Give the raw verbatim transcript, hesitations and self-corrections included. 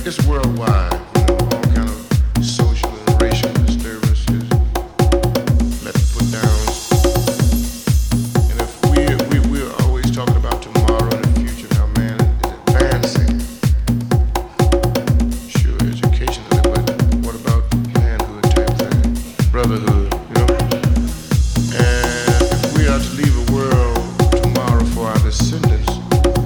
it's worldwide. You know, all kind of social and racial disturbances, let put downs. And if we we we're always talking about tomorrow and the future, how man is advancing. Sure, educationally, but what about manhood type thing, brotherhood?